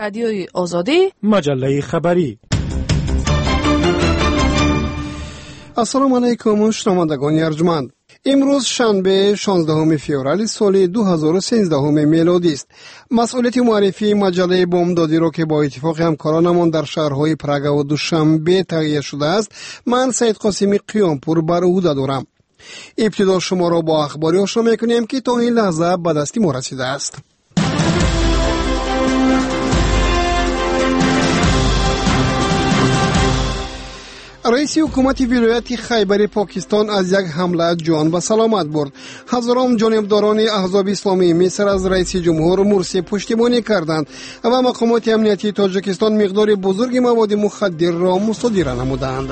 رادیوی آزادی، مجله خبری. السلام علیکم شنوندگان ارجمند. امروز شنبه 16 فوریه سال 2013 میلادی است. مسئولیت معرفی مجله بامدادی را که با اتفاق همکارانمان در شهرهای پراگ و دوشنبه تهیه شده است، من سید قاسمی قیامپور بر عهده دارم. ابتدا شما را با اخباری آشنا می‌کنیم که تا این لحظه به دست ما رسیده است. رئیس حکومت ولایت خیبر پاکستان از یک حمله جان به سلامت برد. هزاران جانبداران احزاب اسلامی مصر از رئیس جمهور مرسی پشتیبانی کردند و مقامات امنیتی تاجیکستان مقدار بزرگ مواد مخدر را مصادره نمودند.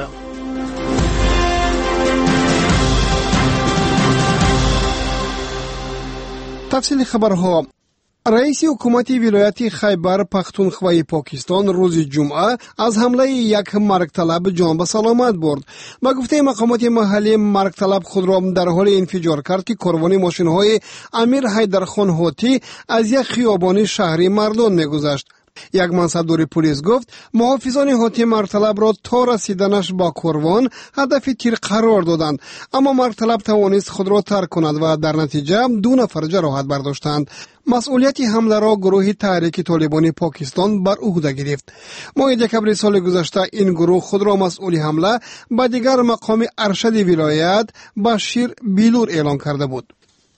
تفصیل خبرها. رئیس حکومت ولایت خیبر پختونخوا پاکستان روز جمعه از حمله یک مرگ طلب جان به سلامت برد. با گفته مقامات محلی، مرگ طلب خود را در حال انفجار کرد که کاروان ماشین‌های امیر حیدرخان هاتی از یک خیابان شهری مردان می‌گذشت. یک منصبدار پلیس گفت محافظان هاتی مرطلب را تا رسیدنش با کاروان هدف تیر قرار دادند، اما مرطلب توانست خود را ترک کند و در نتیجه 2 نفر جراحت برداشتند. مسئولیت حمله را گروه تحریک طالبان پاکستان بر عهده گرفت. ماه دکمبر سال گذشته این گروه خود را مسئول حمله به دیگر مقام ارشد ولایت بشیر بیلور اعلام کرده بود.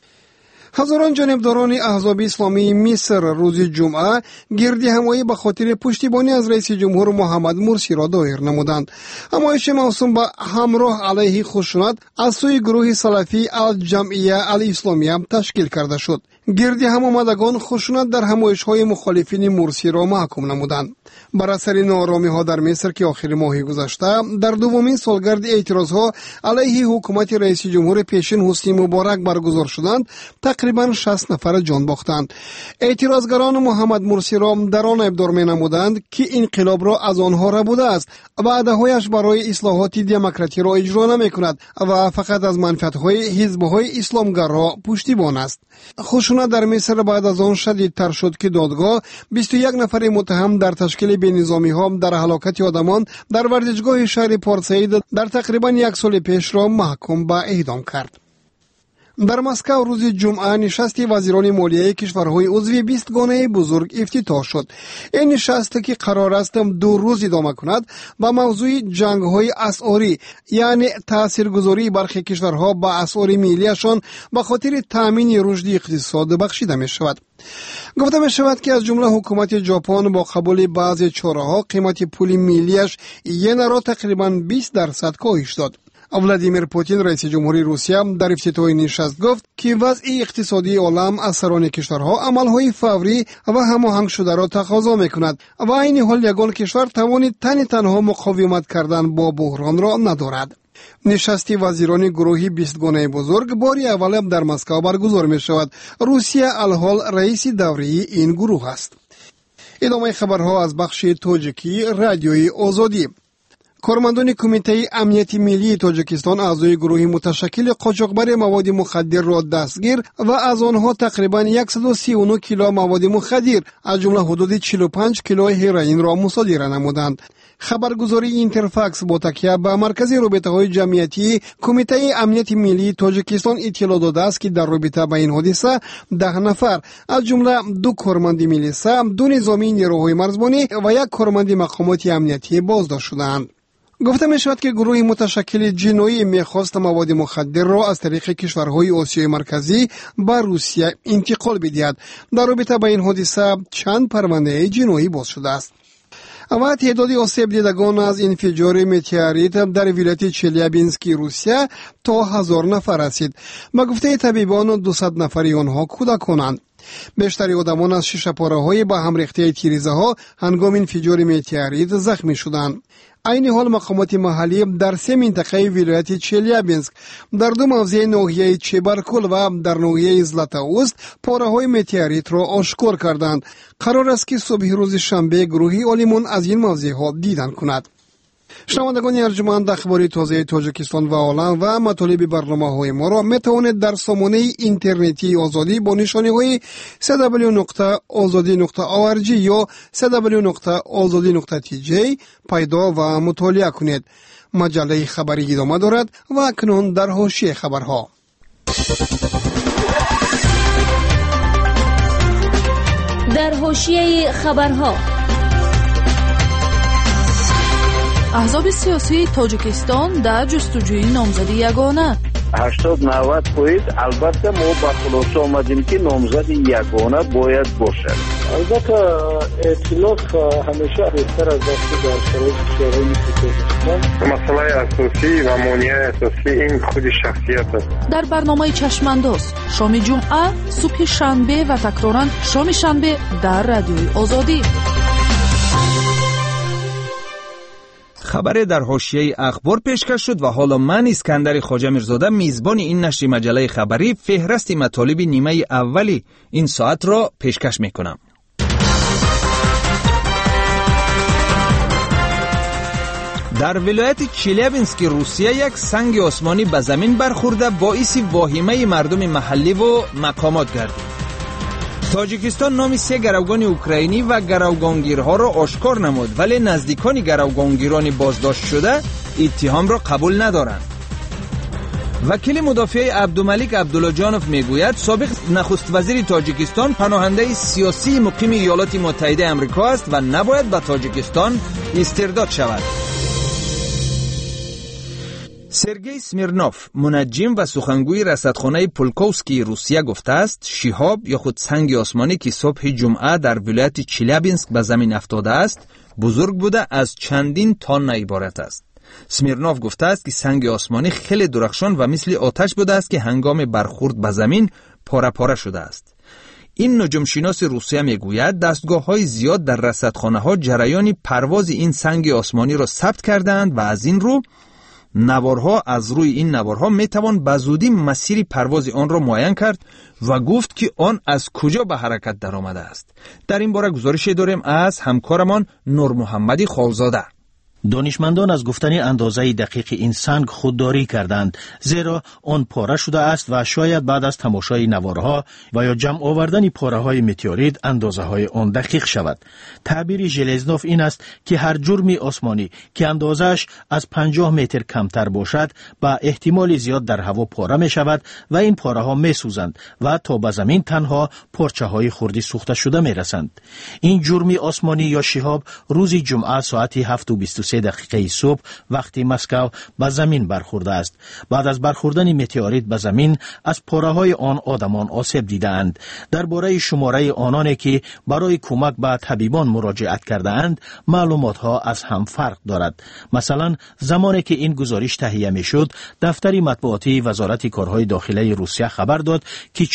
هزاران جانبداران احزاب اسلامی مصر روز جمعه گردی همایی به خاطر پشتیبانی از رئیس جمهور محمد مرسی را دایر نمودند. همایش موسوم به همراه علیه خشونت از سوی گروه سلفی الجمعیه الاسلامیه تشکیل کرده شد. گردی هم آمدگان خشونت در همایش‌های مخالفین مرسی را محکوم نمودند. بر اثر ناآرامی‌ها در مصر که آخر ماه گذشته در دومین سالگرد اعتراض‌ها علیه حکومت رئیس جمهور پیشین حسنی مبارک برگزار شدند، تقریباً 60 نفر جان باختند. اعتراضگران محمد مرسی را در آن ابدار می‌نمودند که انقلاب را از آنها ربوده است و وعده‌هایش برای اصلاحات دموکراتی را اجرا نمی‌کند و فقط از منفعت‌های حزب‌های اسلامگرا پشتیبان است. خشونت در مصر بعد از آن شدیدتر شد که دادگاه 21 نفر متهم در تشکیل بی‌نظامی‌ها در هلاکت آدمان در ورزشگاه شهر پارسعید در تقریباً 1 سال پیش را محکوم به اعدام کرد. در مسکو روز جمعه نشست وزیران مالیه کشورهای عضو 20 گانه بزرگ افتتاح شد. این نشست که قرار است 2 روز ادامه کند با موضوع جنگ‌های اسعاری، یعنی تاثیرگذاری برخی کشورها با اسعار ملی‌شان به خاطر تامین رشد اقتصاد بخشیده می شود. گفته می شود که از جمله حکومت ژاپن با قبول بعضی چاره‌ها قیمت پول ملیش ین را تقریباً 20% کاهش داد. ولادیمیر پوتین رئیس جمهوری روسیه در افتتاح نشست گفت که وضع اقتصادی عالم از سران کشورها عملهای فوری و هماهنگ شده را تقاضا می‌کند و این حال یگان کشور توانید تنها مقاومت کردن با بحران را ندارد. نشست وزیران گروهی 20 گانه بزرگ باری اول در مسکو برگزار می شود. روسیه الحال رئیس دوری این گروه است. ادامه خبرها از بخش تاجیکی رادیوی آزادی. کارمندان کمیته امنیت ملی تاجیکستان اعضای گروه متشکل قاچاقبر مواد مخدر را دستگیر و از آنها تقریبا 139 کیلو مواد مخدر از جمله حدود 45 کیلو هروئین را مصادره نمودند. خبرگزاری اینترفاکس با تکیه به مرکز رابطه‌های جمعیتی کمیته امنیت ملی تاجیکستان اطلاع داده است که در رابطه با این حادثه 10 نفر از جمله 2 کارمند میلیسا، 2 نظامی نیروهای مرزبانی و 1 کارمند مقامات امنیتی بازداشت شدند. گفته می شود که گروه متشکل جنایی میخواست مواد مخدر را از طریق کشورهای آسیای مرکزی به روسیه انتقال بدهد. در رابطه با این حادثه چند پرونده جنایی باز شده است. و تعداد آسیب دیدگان از انفجار متئوریت در ولایت چلیابینسک روسیه تا 1000 نفر رسید. با گفته طبیبان 200 نفری آنها کودکانند. بیشتر آدمان از شیشه پاره‌های با هم ریخته تیریزه‌ها هنگام انفجار متئوریت زخمی شدند. این حال مقامات محلی در 3 منطقه ولایت چلیابینسک در 2 موضع ناحیه چبرکل و در ناحیه زلاتاوست پاره‌های متئوریت را آشکار کردند. قرار است که صبح روز شنبه گروهی عالمان از این موضع‌ها دیدن کند. شنوندگان ارجمند، اخباری تازه تاجیکستان و عالم و مطالب برنامه‌های ما را میتوانید در سامانه اینترنتی آزادی با نشانه‌های www.azadi.org یا www.azadi.tj پیدا و مطالعه کنید. مجله خبری ادامه دارد و اکنون در حاشیه خبرها. در حاشیه خبرها، احزاب سیاسی تاجیکستان در جستجوی نامزدی یگانه 80-90% البته ما با خلاصه آمدیم که نامزد یگانه باید باشد. البته ائتلاف همیشه بهتر از دستی در شرایط فعلی مثل تاجیکستان. مسئله اساسی و مانع اساسی این خود شخصیت است. در برنامه چشمانداز شام جمعه، صبح شنبه و تکرارا شام شنبه در رادیوی آزادی. خبر در حاشیه اخبار پیشکش شد و حالا من اسکندر خواجه میرزاده میزبان این نشر مجله خبری فهرست مطالب نیمه اولی این ساعت را پیشکش میکنم. در ولایت چلیابینسک روسیه یک سنگ آسمانی به زمین برخورده باعث واهمه مردم محلی و مقامات گردید. تاجیکستان نام 3 گروگان اوکراینی و گروگانگیرها را آشکار نمود، ولی نزدیکان گروگانگیران بازداشت شده اتهام را قبول ندارند. وکیل مدافع عبدالملک عبداللهجانوف میگوید سابق نخست وزیر تاجیکستان پناهنده سیاسی مقیم ایالات متحده آمریکا است و نباید به تاجیکستان استرداد شود. سرگئی سمیرنوف، منجم و سخنگوی رصدخانه پولکوفسکی روسیه گفته است شهاب یا خود سنگ آسمانی که صبح جمعه در ولایت چلیابینسک به زمین افتاده است بزرگ بوده از چندین تن عبارت است. سمیرنوف گفته است که سنگ آسمانی خیلی درخشان و مثل آتش بوده است که هنگام برخورد به زمین پاره پاره شده است. این نجومشناس روسیه میگوید دستگاه‌های زیاد در رصدخانه‌ها جریان پرواز این سنگ آسمانی را ثبت کردند و از این رو نوارها از روی این نوارها میتوان به زودی مسیر پرواز آن را معین کرد و گفت که آن از کجا به حرکت در آمده است. در این باره گزارشی داریم از همکارمان نور محمدی خالزاده. دانشمندان از گفتن اندازه دقیق این سنگ خودداری کردند، زیرا آن پاره شده است و شاید بعد از تماشای نوارها و یا جمع آوردن پاره های متئوریت اندازه های آن دقیق شود. تعبیر ژلزنوف این است که هر جرم آسمانی که اندازش از 50 متر کمتر باشد با احتمال زیاد در هوا پاره می شود و این پاره ها می سوزند و تا به زمین تنها پارچه های خردی سوخته شده می رسند. این جرم آسمانی یا شهاب روز جمعه ساعت 7:23 دقیقه صبح وقتی مسکو به زمین برخورده است. بعد از برخوردن متئوریت به زمین از پاره‌های آن آدمان آسیب دیدند. درباره شماره آنانی که برای کمک به طبیبان مراجعت کرده اند معلومات ها از هم فرق دارد. مثلا زمانی که این گزارش تهیه می شد دفتر مطبوعاتی وزارت کارهای داخلی روسیه خبر داد که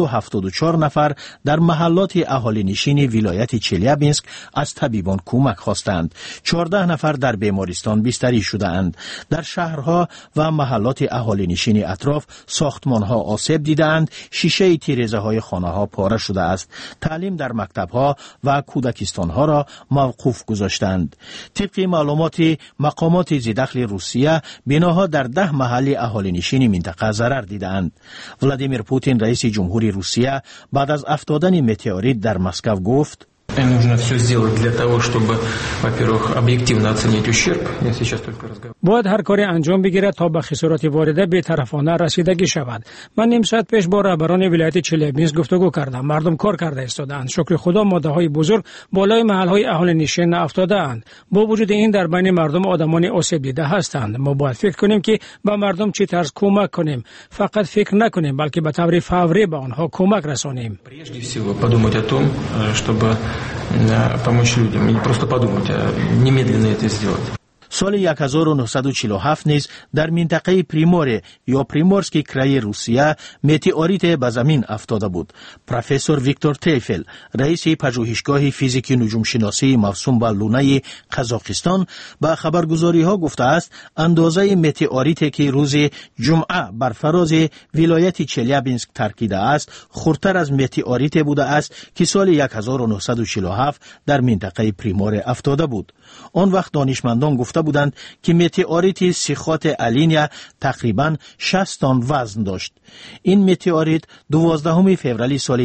474 نفر در محلات اهالی نشین ولایت چلیابینسک از طبیبان کمک خواستند. 14 نفر در بیمارستان بستری شده اند. در شهرها و محلات اهالی نشین اطراف ساختمانها آسیب دیدند، شیشه تیره‌زه های خانه ها پاره شده است. تعلیم در مکتب ها و کودکستان ها را موقوف گذاشتند. طبق معلومات مقامات ذی‌دخل روسیه بناها در 10 محل اهالی نشین منطقه ضرر دیدند. ولادیمیر پوتین رئیس جمهوری روسیه بعد از افتادن متئوریت در مسکو گفت Нужно все сделать для того, чтобы, во-первых, объективно оценить ущерб. Я сейчас только разговариваю. باید هر کاری انجام بگیرد تا به خسارات وارده بی‌طرفانه رسیدگی شود. من نیم ساعت پیش با رهبران ولایت چلیابینسک گفتگو کردم. مردم کار کرده ایستادند. شکر خدا ماده‌های بزرگ بالای محل‌های اهالی نشین افتاده‌اند. با وجود این در بین مردم آدمان آسیب دیده هستند. ما باید فکر کنیم که به مردم چه طرز کمک کنیم. فقط فکر نکنیم بلکه به طور فوری به آنها کمک رسانیم. Прежде всего подумать о том, чтобы помочь людям, и не просто подумать, а немедленно это сделать. سال 1947 نیز در منطقه پریمور یا پریمورسکی کرای روسیه متئوریت به زمین افتاده بود. پروفسور ویکتور تیفل، رئیس پژوهشگاه فیزیک نجوم شناسی موسوم به لونه قزاقستان، به خبرگزاری ها گفته است اندازه متئوریتی که روز جمعه بر فراز ولایت چلیابینسک ترکیده است خردتر از متئوریتی بوده است که سال 1947 در منطقه پریمور افتاده بود. آن وقت دانشمندان گفته گفته بودند که متئوریت سیخات الینیا تقریباً 60 تن وزن داشت. این متئوریت 12 فوریه سال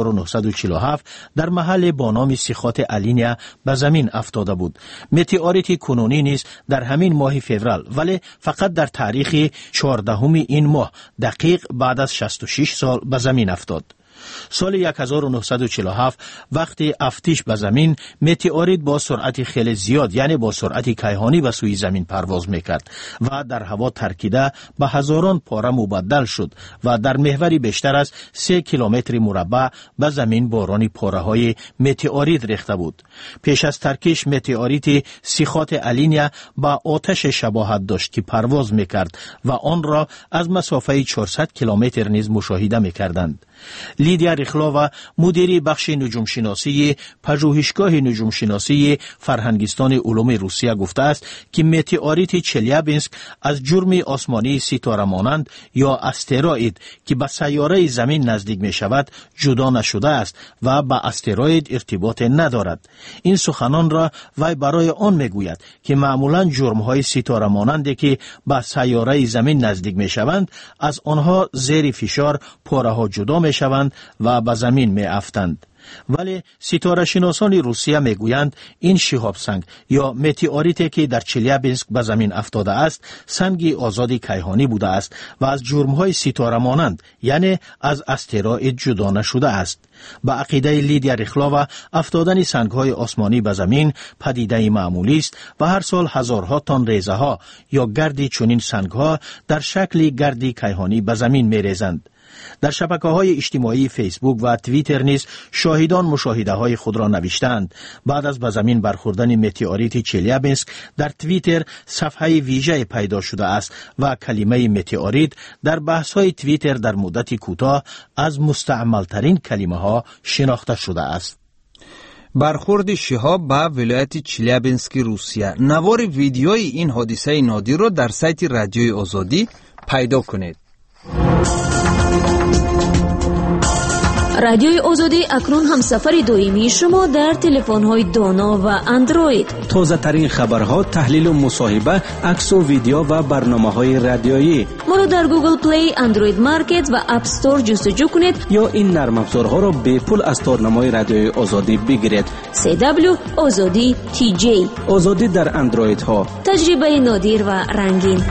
1947 در محل با نام سیخات الینیا به زمین افتاده بود. متئوریت کنونی نیز در همین ماه فوریه، ولی فقط در تاریخ 14 این ماه دقیق بعد از 66 سال به زمین افتاد. سال 1947 وقتی افتیش به زمین، متئوریت با سرعت خیلی زیاد یعنی با سرعت کیهانی به سوی زمین پرواز میکرد و در هوا ترکیده به هزاران پاره مبدل شد و در محوری بیشتر از 3 کیلومتر مربع به زمین باران پاره های متئوریت ریخته بود. پیش از ترکیش متئوریت سیخات الینیا با آتش شباهت داشت که پرواز میکرد و آن را از مسافه 400 کیلومتر نیز مشاهده میکردند. لیدیا ریخلاوا مدیر بخش نجوم شناسی پژوهشگاه نجوم شناسی فرهنگستان علوم روسیه گفته است که متئوریت چلیابینسک از جرم آسمانی ستاره مانند یا استروئید که به سیاره زمین نزدیک می شود جدا نشده است و با استروئید ارتباط ندارد. این سخنان را وی برای آن می گوید که معمولا جرم های ستاره مانندی که به سیاره زمین نزدیک می شوند از آنها زیر فشار پاره ها جدا می شوند و به زمین می افتند. ولی ستاره شناسان روسیه می گویند این شهاب سنگ یا متئوریتی که در چلیابینسک به زمین افتاده است سنگ آزاد کیهانی بوده است و از جرمهای ستاره مانند یعنی از استروئید جدا نشده است. با عقیده لیدیا ریخلاوا افتادن سنگهای آسمانی به زمین پدیده معمولی است و هر سال هزارها تن ریزه ها یا گردی چنین سنگها در شکل گردی کیهانی به زمین می ریزند. در شبکه‌های اجتماعی فیسبوک و توییتر نیز شاهدان مشاهده‌های خود را نوشتند. بعد از به زمین برخوردن متئوریت چلیابینسک در توییتر صفحه ویژه پیدا شده است و کلمه متئوریت در بحث‌های توییتر در مدت کوتاه از مستعمل‌ترین کلمه‌ها شناخته شده است. برخورد شهاب به ولایت چلیابینسک روسیه. نوار ویدیوی این حادثه نادر را در سایت رادیوی آزادی پیدا کنید. رادیوی آزادی اکنون هم سفر دائمی شما در تلفن‌های دانا و اندروید. تازه ترین خبرها، تحلیل و مصاحبه، عکس و ویدیو و برنامه‌های رادیویی. ما را در گوگل پلی، اندروید مارکت و اپ استور جستجو کنید یا این نرم افزارها را به پول از تارنمای رادیوی آزادی بگیرید. CW آزادی TJ. آزادی در اندروید ها. تجربه نادر و رنگین.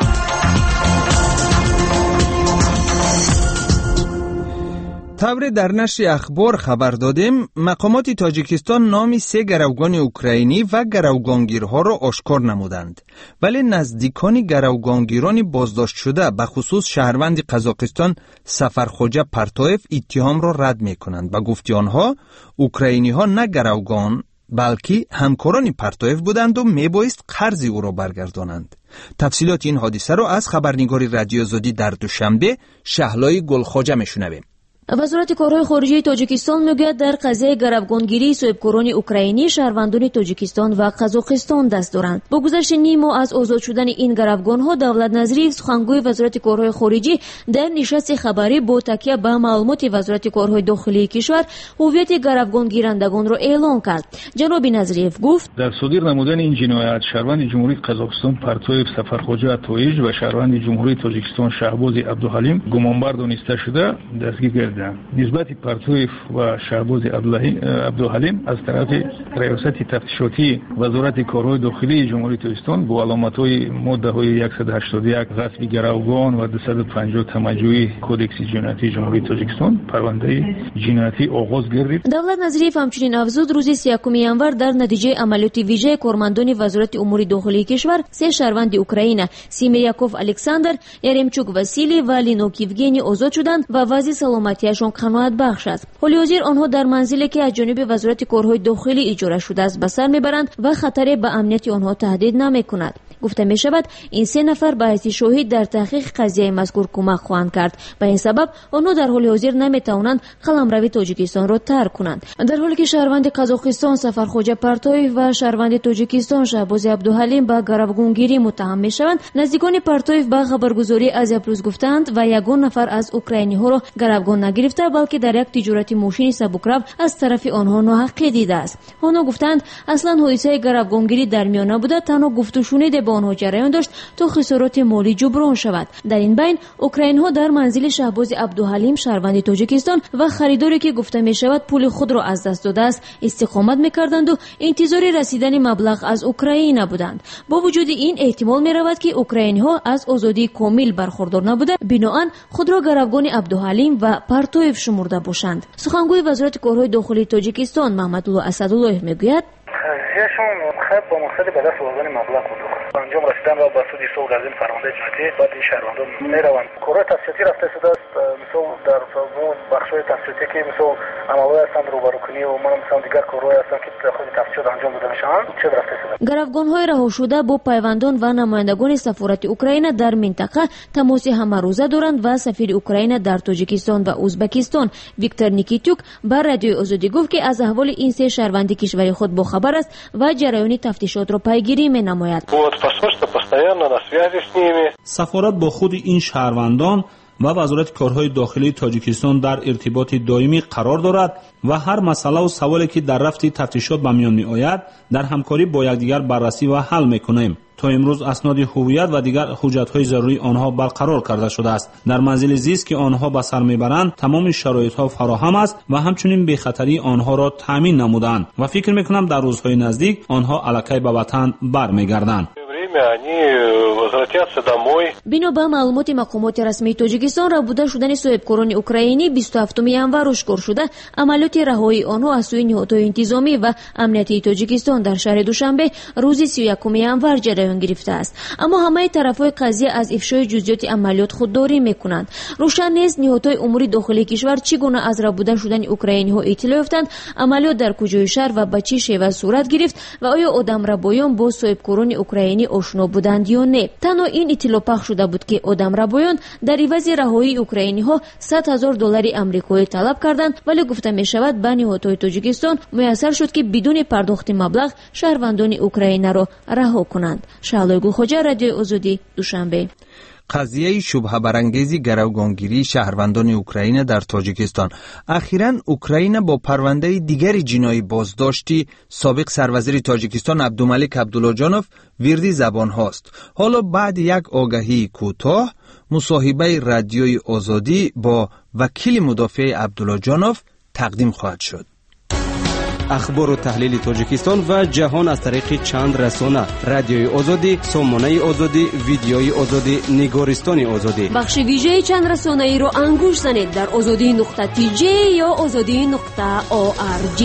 طور در نشر اخبار خبر دادیم مقامات تاجیکستان نام 3 گروگان اوکراینی و گروگانگیرها را آشکار نمودند، ولی نزدیکان گروگانگیران بازداشت شده به خصوص شهروند قزاقستان سفرخوجه پرتویف اتهام را رد می کنند. به گفته آنها اوکراینی ها نه گروگان بلکه همکاران پرتویف بودند و می بایست قرض او را برگردانند. تفصیلات این حادثه را از خبرنگار رادیو آزادی در دوشنبه شهلای گلخواجه می شنویم. وزارت کارهای خارجه تاجیکستان میگوید در قضیه گروگانگیری صاحبکاران اوکراینی شهروندان تاجیکستان و قزاقستان دست دارند. با گذشت نیم ماه از آزاد شدن این گروگانها، دولت نظری سخنگوی وزارت کارهای خارجه در نشست خبری با تکیه به معلومات وزارت کارهای داخلی کشور هویت گروگانگیرندگان را اعلام کرد. جناب نظریف گفت در صدور نمودن این جنایت شهروند جمهوری قزاقستان پرتویف سفرخوجه تویج و شهروند جمهوری تاجیکستان شهباز عبدالحلیم گمانبر دانسته شده دستگیر نسبت پرتویف و شهباز عبدالحلیم از طرف ریاست تفتیشاتی وزارت کارهای داخلی جمهوری تاجیکستان با علامت‌های ماده‌های 181 غصب گروگان و 250 تمجوی کودکس جنایتی جمهوری تاجیکستان پرونده جنایتی آغاز گردید. دولت نظریف همچنین افزود روز 31 ینور در نتیجه عملیات ویژه کارمندان وزارت امور داخلی کشور 3 شهروند اوکراین سیمیاکوف الکساندر، یرمچوک واسیلی و لینوک یوگنی آزاد شدند و وضع سلامتیشان قناعت بخش است. حالی حاضر آنها در منزلی که از جانب وزارت کارهای داخلی اجاره شده است به سر میبرند و خطری به امنیت آنها تهدید نمیکند. گفته می شود این 3 نفر به حیث شاهد در تحقیق قضیه مذکور کمک خواهند کرد. به این سبب آنها در حال حاضر نمی توانند قلمرو تاجیکستان را ترک کنند. در حالی که شهروند قزاقستان سفرخواجه پرتویف و شهروند تاجیکستان شهباز عبدالحلیم به گروگانگیری متهم می شوند، نزدیکان پرتویف به خبرگزاری آزیا پلوس گفتند و یگان نفر از اوکراینی ها را گروگان نگرفته بلکه در یک تجارت ماشین سبکرو از طرف آنها ناحقی دیده است. آنها گفتند اصلا حادثه گروگانگیری در میان نبوده، تنها گفت و شنود با آنها جریان داشت تا خسارات مالی جبران شود. در این بین اوکراینی ها در منزل شهباز عبدالحلیم شهروند تاجیکستان و خریداری که گفته می شود پول خود را از دست داده است استقامت می‌کردند و انتظار رسیدن مبلغ از اوکراین نبودند. با وجود این احتمال می‌رود که اوکراینی‌ها از آزادی کامل برخوردار نبوده، بنابراین خود را گروگان عبدالحلیم و پرتویف شمرده باشند. سخنگوی وزارت کارهای داخلی تاجیکستان محمدالله اسدالله میگوید هیشون خب با مقصد به دست آوردن مبلغ بود. انجام رسیدن را به سود سوق از این فرمانده جهتی بعد این شهروندان میروند. کارهای تفسیری رفته شده است، مثلا در بخش‌های تفسیری که مثلا عملهای هستند روبروکنی و من مثلا دیگر کارهای هستند که خود تفسیر انجام داده میشن چه رفته شده. گروگان‌های رها شده با پیوندان و نمایندگان سفارت اوکراین در منطقه تماس همروزه دارند و سفیر اوکراین در تاجیکستان و ازبکستان ویکتور نیکیتیوک بر رادیوی آزادی گفت که از احوال این 3 شهروند کشور خود باخبر است و جریان تفتیشات را پیگیری می‌نماید. سفارت با خود این شهروندان و وزارت کارهای داخلی تاجیکستان در ارتباط دائمی قرار دارد و هر مسئله و سوالی که در رفت تفتیشات به میان می آید در همکاری با یکدیگر بررسی و حل می‌کنیم. تا امروز اسناد هویت و دیگر حجت‌های ضروری آنها برقرار کرده شده است. در منزل زیست که آنها به سر میبرند تمام شرایط‌ها فراهم است و همچنین بی‌خطری آنها را تامین نمودند و فکر می‌کنم در روزهای نزدیک آنها الکی به وطن برمیگردند. بنا به معلومات مقامات رسمی تاجیکستان رابوده شدن صاحبکاران اوکراینی 27 ینور اشکار شده. عملیات رهایی آنها از سوی نهادهای انتظامی و امنیتی تاجیکستان در شهر دوشنبه روز 31 ینور جریان گرفته است. اما همه طرفهای قضیه از افشای جزئیات عملیات خودداری میکنند. روشن نیست نهادهای امور داخلی کشور چگونه از رابوده شدن اوکراینی ها اطلاع یافتند، عملیات در کجای شهر و به چه شیوه صورت گرفت و آیا آدمربایان با صاحبکاران اوکراینی آشنا بودند یا نه. تنها این اطلاع پخش شده بود که آدمربایان در عوض رهایی اوکراینی ها $100,000 آمریکایی طلب کردند، ولی گفته می شود به نهادهای تاجیکستان میسر شد که بدون پرداخت مبلغ شهروندان اوکراین را رها کنند. شعله گلخوجه، رادیو آزادی، دوشنبه. قضیه شبهه برانگیز گروگانگیری شهروندان اوکراین در تاجیکستان. اخیراً اوکراین با پرونده دیگری جنایی بازداشتی سابق سروزیر تاجیکستان عبدالملک عبداللاجانوف ویردی زبان هاست. حالا بعد یک آگهی کوتاه مصاحبه رادیوی آزادی با وکیل مدافع عبداللاجانوف تقدیم خواهد شد. اخبار و تحلیل تاجیکستان و جهان از طریق چند رسانه: رادیوی آزادی، سامانه آزادی، ویدیوی آزادی، نگارستان آزادی. بخش ویژه چند رسانه ای رو انگوش زنید در azadi.tj یا azadi.org.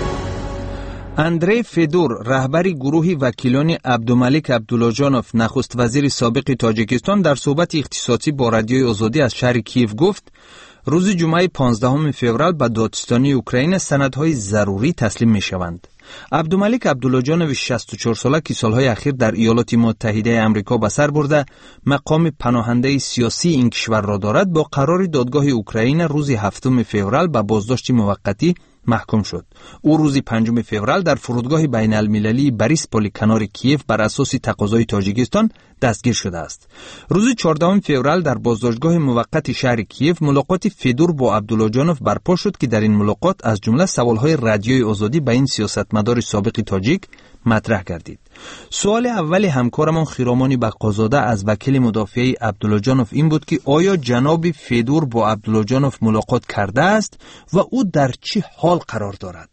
اندری فدور، رهبر گروه وکیلان عبدالملک عبداللاجانوف، نخست وزیر سابق تاجیکستان، در صحبت اختصاصی با رادیوی آزادی از شهر کیف گفت روز جمعه 15 فوریه به دادستانی اوکراین سندهای ضروری تسلیم می شوند. عبدالملک عبداللاجانوف 64 ساله که سالهای اخیر در ایالات متحده آمریکا به سر برده مقام پناهنده سیاسی این کشور را دارد، با قرار دادگاه اوکراین روز 7 فوریه به بازداشت موقتی محکوم شد. او روز 5 فوریه در فرودگاه بین المللی بریسپولی کنار کیف بر اساس تقاضای تاجیکستان دستگیر شده است. روز 14 فوریه در بازداشتگاه موقت شهر کیف ملاقات فدور با عبداللاجانوف برپا شد که در این ملاقات از جمله سوالهای رادیوی آزادی به این سیاستمدار سابق تاجیک مطرح گردید. سوال اول همکارمان خیرامانی بقازاده از وکیل مدافع عبداللاجانوف این بود که آیا جناب فدور با عبداللاجانوف ملاقات کرده است و او در چه حال قرار دارد؟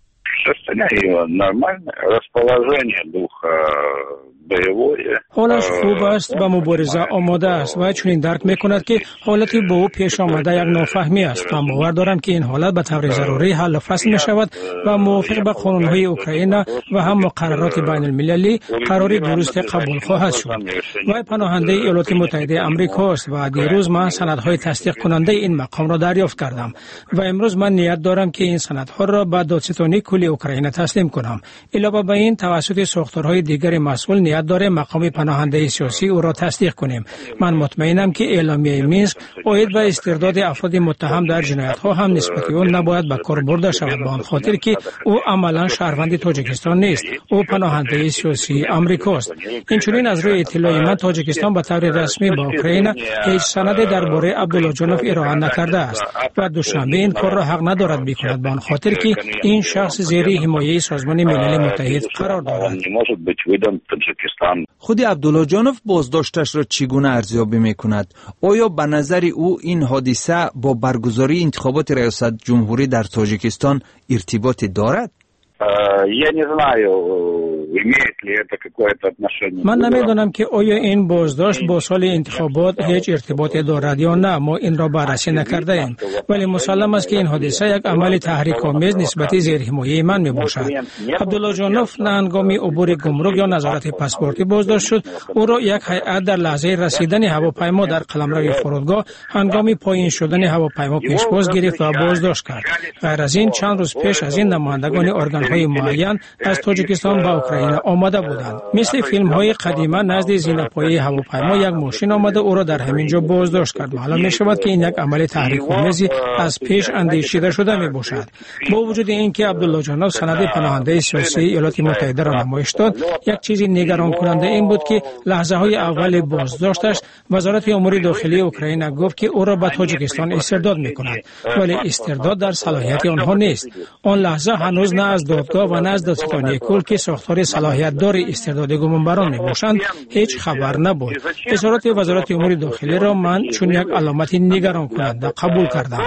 حالش خوب است و مبارزه آماده است و چنین درک میکند که حالتی با او پیش آمده یک نافهمی است و باور دارم که این حالت به طور ضروری حل و فصل می شود و موافق به قانونهای اوکراین و هم مقررات بین المللی قراری درست قبول خواهد شد. و پناهنده ایالات متحده آمریکا است و دیروز من سندهای تصدیق کننده این مقام را دریافت کردم و امروز من نیت دارم که این سندها را به دادستانی کل اوکراین اوکراین تسلیم کنم. علاوه بر این توسط ساختارهای دیگر مسئول نیت داره مقام پناهنده سیاسی او را تصدیق کنیم. من مطمئنم که اعلامیه مینسک اوید و استرداد افراد متهم در جنایت‌ها هم نسبت او نباید به کار برده شود، به آن خاطر که او عملا شهروند تاجیکستان نیست. او پناهنده سیاسی آمریکاست. اینچنین از روی اطلاع من تاجیکستان به طور رسمی با اوکراین هیچ سند درباره عبدالله جانوف ارائه نکرده است و دوشنبه این کار را حق ندارد بکند، به آن خاطر که این شخص زیر حمایه سازمان ملل متحد قرار دارد. خود عبدالله جانوف بازداشتش را چگونه ارزیابی میکند؟ آیا به نظر او این حادثه با برگزاری انتخابات ریاست جمهوری در تاجیکستان ارتباطی دارد؟ من نمیدانم که آیا این بازداشت با سال انتخابات هیچ ارتباطی دارد یا نه. ما این را بررسی نکرده ایم، ولی مسلم است که این حادثه یک عمل تحریک‌آمیز نسبت زیر حمایه من می باشد. عبدالله جانوف نه هنگام عبور گمرک یا نظارت پاسپورتی بازداشت شد. او را یک هیئت در لحظه رسیدن هواپیما در قلمرو فرودگاه هنگام پایین شدن هواپیما پیشواز گرفت و بازداشت کرد. غیر از این چند روز پیش از این نمایندگان ارگان‌های معین از تاجیکستان به اوکراین آمده بودند. مثل فیلم‌های قدیما نزد زینه‌پایه هواپیما یک ماشین آمده او را در همین جا بازداشت کرد. معلوم می‌شود که این یک عمل تحریک‌آمیزی از پیش اندیشیده شده می‌باشد. با وجود اینکه عبدالله جانوف سند پناهنده سیاسی ایالات متحده را نمایش داد، یک چیز نگران کننده این بود که لحظه‌های اول بازداشتش وزارت امور داخلی اوکراین گفت که او را به تاجیکستان استرداد می‌کند، ولی استرداد در صلاحیت آنها نیست. آن لحظه هنوز نه از دادگاه و نه از دادستانی کل که ساختار صلاحیت دار استرداد گمانبران میباشند هیچ خبر نبود. اظهارات وزارت امور داخلی را من چون یک علامت نگران کننده قبول کردم.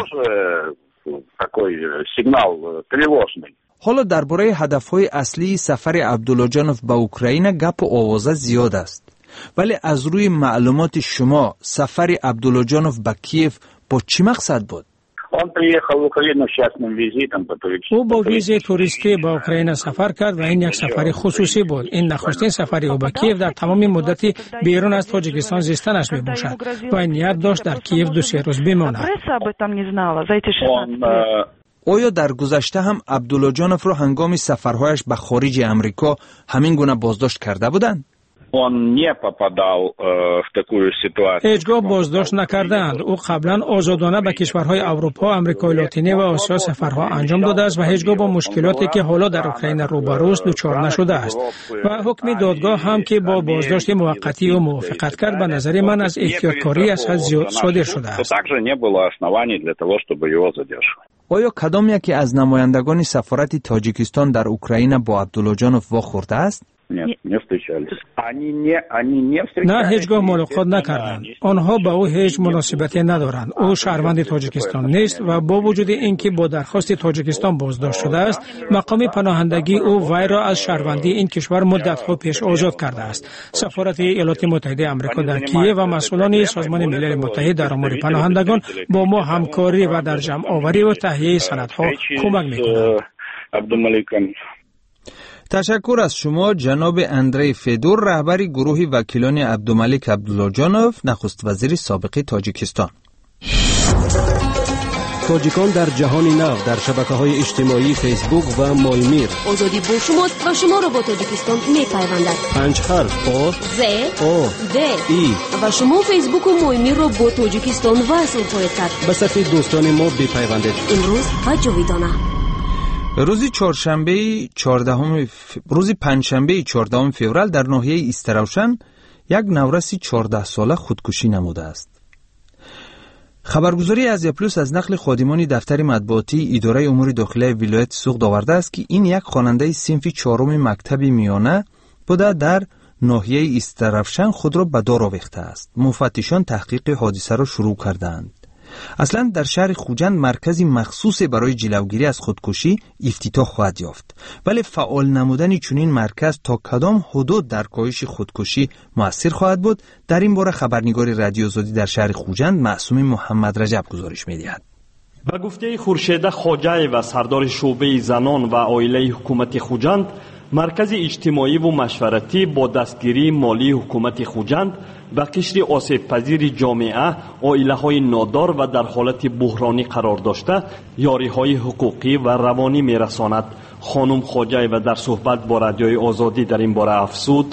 حالا درباره هدف‌های اصلی سفر عبدالله جانوف به اوکراین گپ و آوازه زیاد است، ولی از روی معلومات شما سفر عبدالله جانوف به کیف با چی مقصد بود؟ او با ویزای توریستی با اوکراین سفر کرد و این یک سفر خصوصی بود. این نخستین سفر او به کیف در تمام مدتی بیرون از تاجیکستان زیستنش می باشد و نیت داشت در کیف 2-3 روز بماند. آیا در گذشته هم عبدالله جانوف را هنگام سفرهایش به خارج امریکا همین گونه بازداشت کرده بودند؟ هیچگاه بازداشت نکردند. او قبلا آزادانه به کشورهای اروپا، آمریکای لاتینی و آسیا سفرها انجام داده است و هیچگاه با مشکلاتی که حالا در اوکراین روبروست دچار نشده است و حکم دادگاه هم که با بازداشت موقتی او موافقت کرد به نظر من از احتیاطکاری از حد زیاد صادر شده است. آیا کدام یکی از نمایندگان سفارت تاجیکستان در اوکراین با عبدالله جانوف واخورده است؟ نه، هیچگاه ملاقات نکردند. آنها با او هیچ مناسبتی ندارند. او شهروند تاجیکستان نیست و با وجود اینکه با درخواست تاجیکستان بازداشت شده است، مقام پناهندگی او وی را از شهروندی این کشور مدت‌ها پیش آزاد کرده است. سفارت ایالات متحده آمریکا در کیف و مسئولان سازمان ملل متحد در امور پناهندگان با ما همکاری و در جمع آوری و تهیه سندها کمک می‌کنند. تشکر از شما جناب اندری فدور، رهبر گروه وکیلان عبدالملک عبدالله جانوف، نخست وزیر سابق تاجیکستان. تاجیکان در جهان نو در شبکه‌های اجتماعی فیسبوک و مایمیر. آزادی با شماست و شما را با تاجیکستان می‌پیوندد. 5 حرف آ ز د ای و شما فیسبوک و مایمیر را با تاجیکستان وصل خواهید کرد. به صفحه دوستان ما بپیوندید. امروز و جاویدانه. روز پنجشنبه 14 فوریه در ناحیه استراوشن یک نورسی 14 ساله خودکشی نموده است. خبرگزاری ازیا پلوس از نقل خادمان دفتر مطبوعاتی اداره امور داخلی ولایت سوغد آورده است که این یک خواننده صنف 4 مکتب میانه بوده در ناحیه استراوشن خود را به دار آویخته است. مفتشان تحقیق حادثه را شروع کردند. اصلا در شهر خوجند مرکزی مخصوص برای جلوگیری از خودکشی افتتاح خواهد یافت، ولی فعال نمودن چنین مرکز تا کدام حدود در کاهش خودکشی مؤثر خواهد بود، در این باره خبرنگار رادیو آزادی در شهر خوجند معصوم محمد رجب گزارش می‌دهد. به گفته خورشید خواجه و سردار شعبه زنان و عائله حکومت خوجند، مرکز اجتماعی و مشورتی با دستگیری مالی حکومت خوجند به قشر آسیب پذیر جامعه، عائله‌های نادار و در حالت بحرانی قرار داشته یاری‌های حقوقی و روانی می‌رساند. خانم خوجای و در صحبت با رادیوی آزادی در این باره افزود: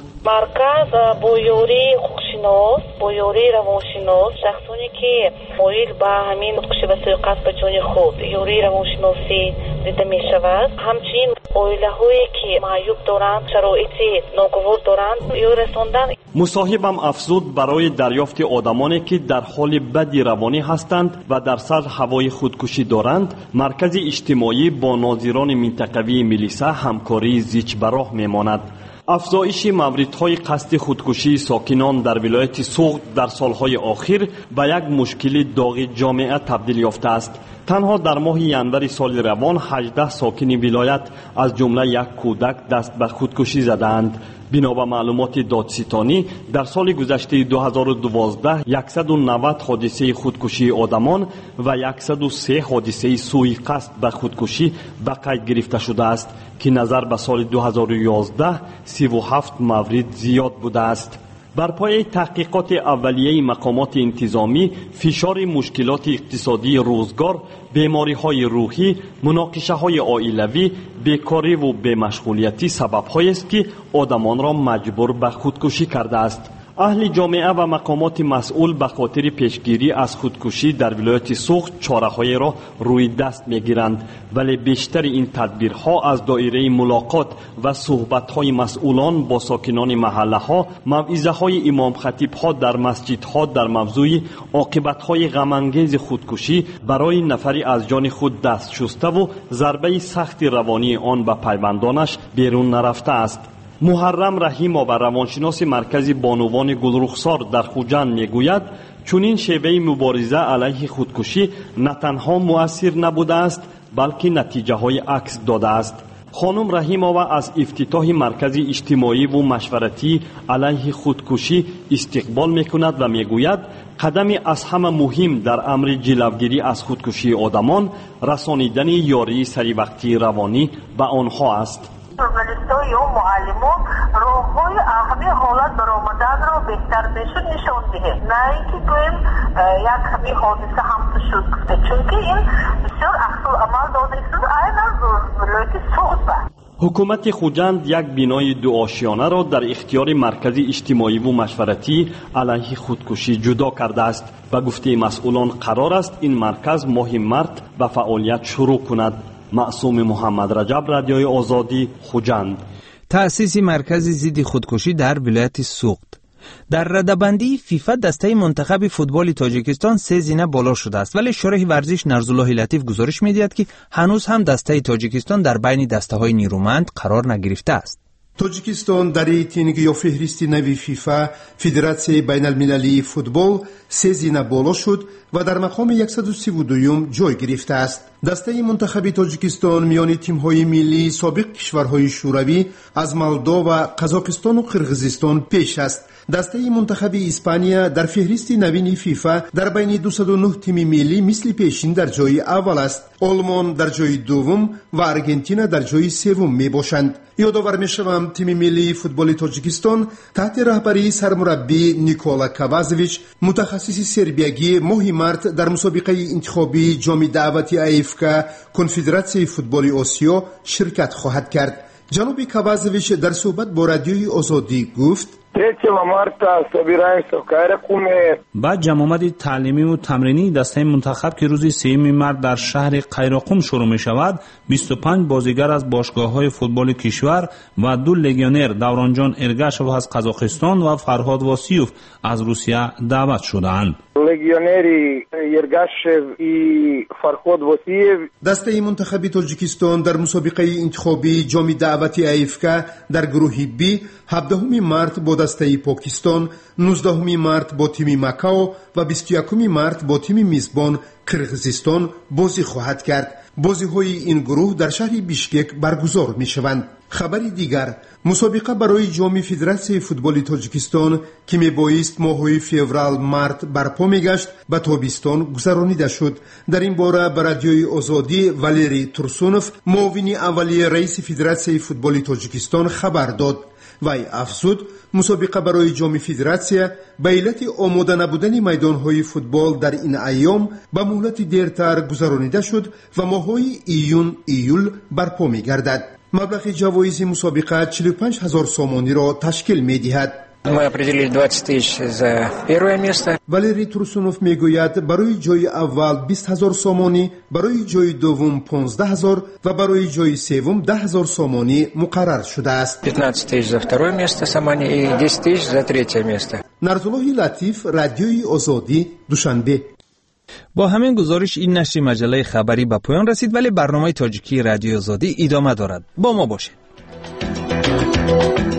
مرکز با یوری خوششناس، با یوری روانشناس، شخصانی که مایل به همین خودکشی و سوء قصد به جان خود یوری روانشناسی دیده می شود. همچنین عائله هایی که معیوب دارند، شرایط ناگوار دارند، یوری رساندن. مصاحبم افزود برای دریافت آدمانی که در حال بدی روانی هستند و در سر هوای خودکشی دارند، مرکز اجتماعی با ناظران منطقوی ملیسا همکاری زیچ به راه میماند. افزایش موردهای قصد خودکشی ساکنان در ولایت سوغد در سالهای اخیر به یک مشکل داغ جامعه تبدیل یافته است. تنها در ماه ینور سال روان 18 ساکن ولایت از جمله یک کودک دست به خودکشی زدند. بنا به معلومات دادستانی در سال گذشته 2012 190 حادثه خودکشی آدمان و 103 حادثه سوء قصد به خودکشی به قید گرفته شده است که نظر به سال 2011 37 مورد زیاد بوده است. بر پایه تحقیقات اولیه مقامات انتظامی، فشار مشکلات اقتصادی روزگار، بیماری‌های روحی، مناقشه‌های عائلوی، بیکاری و بی‌مشغولیتی سبب‌هایی است که آدمان را مجبور به خودکشی کرده است. اهل جامعه و مقامات مسئول به خاطر پیشگیری از خودکشی در ولایت سوغد چاره‌های را روی دست می‌گیرند، ولی بیشتر این تدبیرها از دایره ملاقات و صحبت‌های مسئولان با ساکنان محله‌ها، موعظه‌های امام خطیب‌ها در مسجدها در موضوع عاقبت‌های غم‌انگیز خودکشی برای نفری از جان خود دست شسته و ضربه سخت روانی آن به پیوندانش بیرون نرفته است. محرم رحیم‌آور روانشناس مرکز بانوان گلرخسار در خوجند میگوید چنین شیوه مبارزه علیه خودکشی نه تنها مؤثر نبوده است بلکه نتیجه های عکس داده است. خانم رحیم‌آور از افتتاح مرکز اجتماعی و مشورتی علیه خودکشی استقبال میکند و میگوید قدم از همه مهم در امر جلوگیری از خودکشی آدمان رسانیدن یاری سریوقتی روانی به آنها است. ژورنالیست‌ها یا معلمان راه‌های عقبی حالت برآمدن را بهتر بهشون نشان دهیم، نه اینکه گوییم یک همین حادثه هم شد گفته، چون که این بسیار عکس العمل داده شد عین از ولایت سوغد. حکومت خوجند یک بینای دو آشیانه را در اختیار مرکز اجتماعی و مشورتی علیه خودکشی جدا کرده است و گفته مسئولان قرار است این مرکز ماه مارس به فعالیت شروع کند. معصوم محمد رجب، رادیوی آزادی، خوجند. تأسیس مرکز ضد خودکشی در ولایت سوغد. در رده‌بندی فیفا دسته منتخب فوتبال تاجیکستان 3 زینه بالا شده است، ولی شورای ورزش نرزالله لطیف گزارش می‌دهد که هنوز هم دسته تاجیکستان در بین دسته‌های نیرومند قرار نگرفته است. توجیکستان در рейтинг یا فهرست نوی فیفا فدراسیای بین المللی فوتبال 3 زینه بالا شد و در مقام 132م جای گرفته است. دسته منتخب تاجیکستان میان تیم‌های ملی سابق کشورهای شوروی از مولدو و قزاقستان و قرقیزستان پیش است. دسته منتخب اسپانیا در فهرست نوین فیفا در بین 209 تیم ملی مثل پیشین در جای اول است. آلمان در جای دوم و ارژانتین در جای سوم میباشند. یادآور میشوم تیم ملی فوتبال تاجیکستان تحت رهبری سرمربی نیکولا کاوازویچ متخصص سربیایی ماه مارس در مسابقه انتخابی جام دعوتی افک کنفدراسیای فوتبال آسیا شرکت خواهد کرد. جناب کاوازویچ در صحبت با رادیوی آزادی گفت بعد جمع آمد تعلیمی و تمرینی دسته منتخب که روز 3 مارس در شهر قیراقوم شروع می شود 25 بازیگر از باشگاه‌های فوتبال کشور و 2 لگیونر دورانجان ارگاشو از قزاقستان و فرهاد واسیوف از روسیه دعوت شدند. لگیونری ارگاشو و فرهاد واسیوف دسته منتخب تاجیکستان در مسابقه انتخابی جام دعوتی افک در گروه بی 17 مارس با دسته پاکستان، 19 مارس با تیم مکاو و 21 مارس با تیم میزبان قرقیزستان بازی خواهد کرد. بازی‌های این گروه در شهر بیشکک برگزار می‌شوند. خبری دیگر، مسابقه برای جام فدراسیای فوتبال تاجیکستان که میبایست ماه‌های فوریه مارس برپا میگشت به تابستان گذرانیده شد. در این باره به رادیوی آزادی والری تورسونوف معاون اولیه رئیس فدراسیای فوتبال تاجیکستان خبر داد. وی افزود مسابقه برای جام فدراسیا به علت آماده نبودن میدان‌های فوتبال در این ایام به مهلت دیرتر گذرانیده شد و ماه‌های ایون ایول برپا می‌گردد. مبلغ جوایز مسابقه 45,000 سومانی را تشکیل می‌دهد. Мы определили 20 тысяч за первое место. Валерий Турсунов میگوید برای جای اول 20,000 سومانی، برای جای دوم 15,000 و برای جای سوم 10,000 سومانی مقرر شده است. 15 тысяч за второе место Самани и 10 тысяч за третье место. نرزالله لطیف، رادیوی آزادی، دوشنبه. با همین گزارش این نشر مجله خبری به پایان رسید، ولی برنامه تاجیکی رادیو آزادی ادامه دارد. با ما باشید.